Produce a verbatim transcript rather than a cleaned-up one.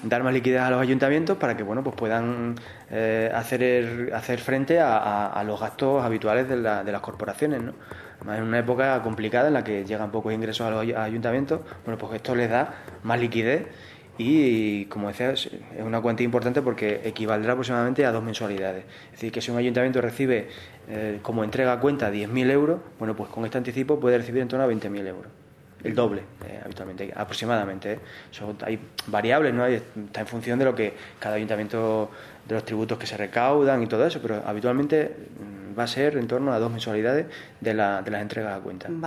dar más liquidez a los ayuntamientos para que bueno pues puedan eh, hacer, hacer frente a, a, a los gastos habituales de, la, de las corporaciones, ¿no? Además, en una época complicada en la que llegan pocos ingresos a los ayuntamientos, bueno, pues esto les da más liquidez y, como decía, es una cuantía importante porque equivaldrá aproximadamente a dos mensualidades. Es decir, que si un ayuntamiento recibe eh, como entrega a cuenta diez mil euros, bueno, pues con este anticipo puede recibir en torno a veinte mil euros. El doble, eh, habitualmente, aproximadamente. ¿eh? Eso, hay variables, ¿no? Está en función de lo que cada ayuntamiento, de los tributos que se recaudan y todo eso, pero habitualmente va a ser en torno a dos mensualidades de, la, de las entregas a cuenta.